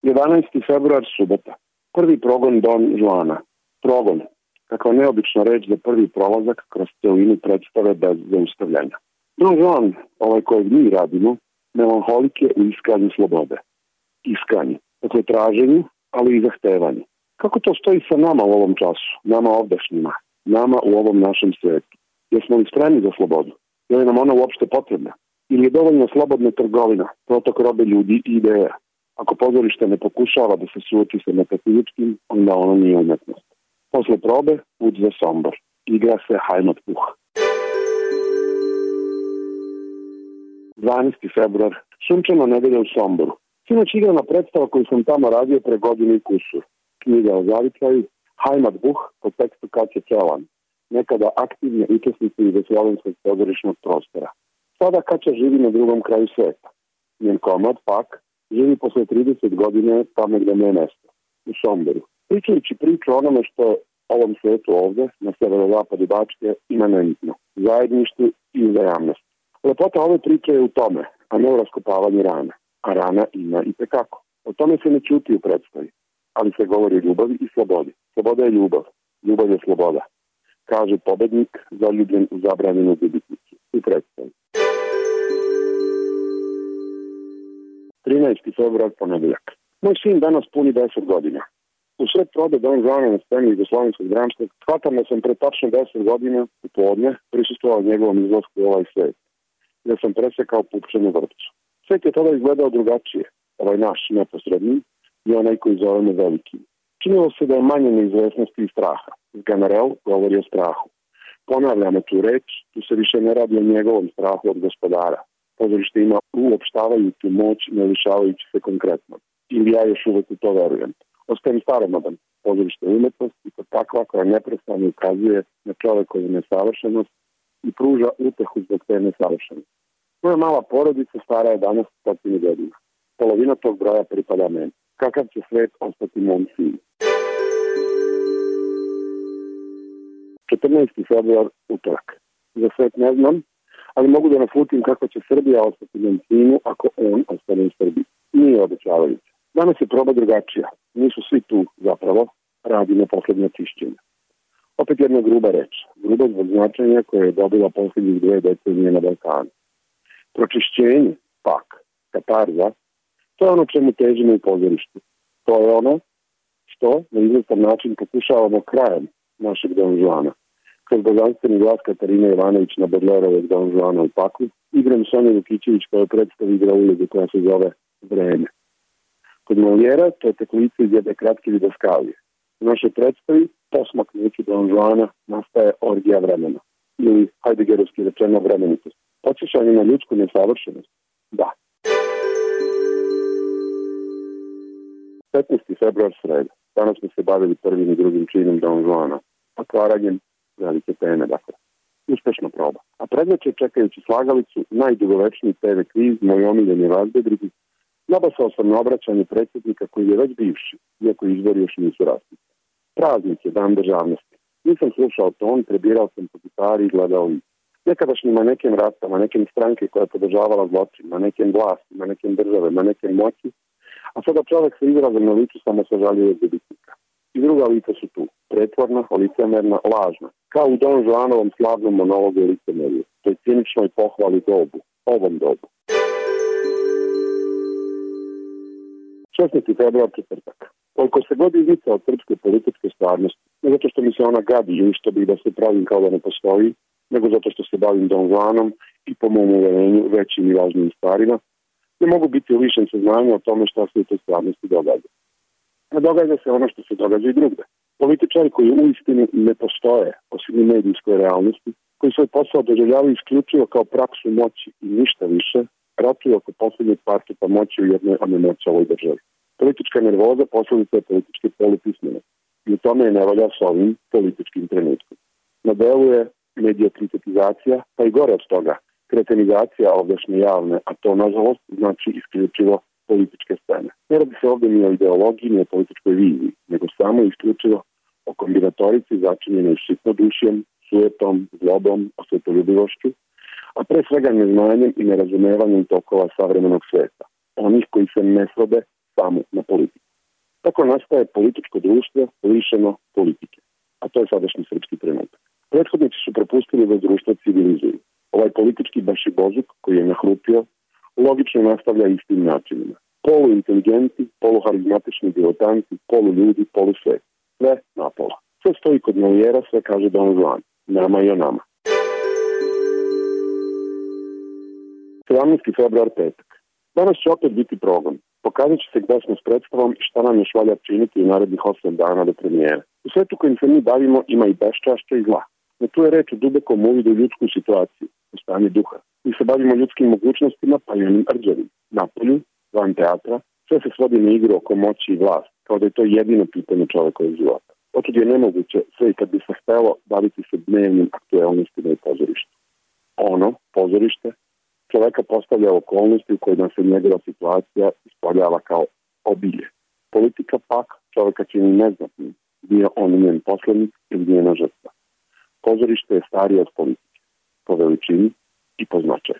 11. februar, subota. Prvi progon Don Juana. Progon, kakva neobična reč za prvi prolazak kroz celinu predstave bez zaustavljanja. Don Juan, ovaj kojeg mi radimo, melanholik je u iskanju slobode. Iskanju, dakle traženju, ali i zahtevanju. Kako to stoji sa nama u ovom času, nama ovdašnjima, nama u ovom našem svetu? Jesmo li spremni za slobodu? Je li nam ona uopšte potrebna? Ili je dovoljno slobodna trgovina, protok robe ljudi i ideja? Ako pozorište ne pokušava da se suoči sa metafizičkim, onda ono nije umetnost. Posle probe, put za Sombor. Igra se Heimatbuch. 12. februar, sunčana nedelja u Somboru. Sinoć igrana predstava koju sam tamo radio pre godinu i kusur. Knjiga o zavičaju, Heimatbuch, po tekstu Katje Celan, nekada aktivne učesnice jugoslovenskog pozorišnog prostora. Sada Kaća živi na drugom kraju sveta. Njen komad, pak, živi posle 30 godine tamo gde mu je mesto, u Somboru. Pričajući priču o onome što ovom svetu ovde, na severozapadu Bačke, imanentno, zajedništvu i uzajamnosti. Lepota ove priče je u tome, a ne u raskopavanju rana. A rana ima i tekako. O tome se ne ćuti u predstavi, ali se govori o ljubavi i slobodi. Sloboda je ljubav, ljubav je sloboda, kaže pobednik zaljubljen u zabranjenu gubitnicu u predstavi. 13. februar, ponedeljak. Moj sin danas puni 10 godina. U sred probe Don Juana na sceni jugoslovenskog dramskog shvatam da sam pre tačno 10 godina u podne prisustvovao njegovom izlasku u ovaj svet, gde sam presekao pupčanu vrpcu. Svet je tada izgledao drugačije, ovaj naš neposredni i onaj koji zovemo velikim. Činilo se da je manje neizvesnosti i straha. Ganarel govori o strahu. Ponavljamo tu reč, tu se više ne radi o njegovom strahu od gospodara. Pozorište ima uopštavajuću moć, ne lišavajući se konkretno. Ili ja još uvek u to verujem. Ostajem staromodan. Pozorište je umetnost i to takva koja neprestano ukazuje na čovekovu nesavršenost i pruža utehu zbog te nesavršenosti. Moja mala porodica stara je danas 100 godina. Polovina tog broja pripada meni. Kakav će svet ostati mom sinu? 14. februar, utorak. Za svet ne znam, ali mogu da naslutim kako će Srbija ostati mom sinu ako on ostane u Srbiji. Nije obećavajuće. Danas je proba drugačija. Nisu svi tu zapravo, radimo poslednje čišćenje. Opet jedna gruba reč. Gruba zbog značenja koje je dobila poslednjih 2 decenije na Balkanu. Pročišćenje, pak, katarza, to je ono čemu težimo u pozorištu. To je ono što na izvestan način pokušavamo krajem našeg Don Juana. Kroz božanstveni glas Katarine Ivanović na Bodlerovog Don Juana u paklu, igram Sonja Vukićević koja predstavi igra ulogu koja se zove Vreme. Kod Molijera to je tek lice iz jedne kratke didaskalije. U našoj predstavi posmaknući Don Juana nastaje orgija vremena. Ili, hajdegerovski rečeno, vremenitost. Podsjećanje na ljudsku nesavršenost? Da. 15. februar, sreda. Danas smo se bavili prvim i drugim činom Don Juana. Otvaranjem velike teme, dakle. Uspešna proba. A predveče, čekajući slagalicu, najdugovečniji TV kviz, moj omiljeni razbedrigi, nabasao sam na obraćanje predsjednika koji je već bivši, iako izbori još nisu raspisani. Praznik je, dan državnosti. Nisam slušao ton, prebirao sam po gitari i gledao lice. Nekadašnji manekem rata, manekem stranke koja je podržavala zločin, manekem vlasti, manekem države, manekem moći, a sada čovek sa izrazom na licu samo sažaljuje gubitnika. I druga lica su tu, pretvorna, licemerna, lažna, kao u Don Juanovom slavnom monologu licemeriju, toj ciničnoj pohvali dobu, ovom dobu. 16. februar, četvrtak. Koliko se god iznica od srpske političke stvarnosti, ne zato što mi se ona gadi ili što bih da se pravim kao da ne postoji, nego zato što se bavim Don Juanom i po mom uverenju većim i važnim stvarima, ne mogu biti lišen saznanja o tome šta se u toj stvarnosti događa. A događa se ono što se događa i drugde. Političari koji uistinu ne postoje, osim u medijskoj realnosti, koji svoj posao doživljavaju isključivo kao praksu moći i ništa više, ratuju oko poslednjeg parčeta moći u jednoj onemoćaloj državi. Politička nervoza posledica je političke polupismenosti i u tome je nevolja s ovim političkim trenutkom. Na delu je mediokritetizacija, pa i gore od toga, kretenizacija ovdašnje javne, a to, nažalost, znači isključivo političke scene. Ne radi se ovdje ni o ideologiji, ni o političkoj viziji, nego samo isključivo o kombinatorici začinjenoj sitnodušjem, sujetom, zlobom, osvetoljubivošću, a pre svega neznanjem i nerazumevanjem tokova savremenog sveta, onih koji se ne svode samo na politiku. Tako nastaje političko društvo lišeno politike. A to je sadašnji srpski trenutak. Prethodnici su propustili da društvo civilizuju. Ovaj politički bašibozuk koji je nahrupio logično nastavlja istim načinima. Poluinteligenti, poluharizmatični diletanti, poluljudi, polusvet. Sve napola. Sve stoji kod Molijera, sve kaže Don Juan. Nama i o nama. 17. februar, petak. Danas će opet biti progon. Pokazat će se gde smo s predstavom i šta nam još valja činiti u narednih 8 dana do premijere. U svetu kojim se mi bavimo ima i beščašća i zla. No tu je reč o dubokom uvidu u ljudsku situaciju, u stanju duha. Mi se bavimo ljudskim mogućnostima, pa i onim rđavim. Napolju, van teatra, sve se svodi na igru oko moći i vlast, kao da je to jedino pitanje čovekove života. Otud je nemoguće, sve i kad bi se htelo, baviti se dnevnim aktuelnostima i pozorištu. Ono, pozorište, čoveka postavlja okolnosti u kojima se njegova situacija ispoljava kao obilje. Politika pak čoveka čini neznatnim, bio on njen poslednik ili njena žrtva. Pozorište je starije od politike, po veličini i po značaju.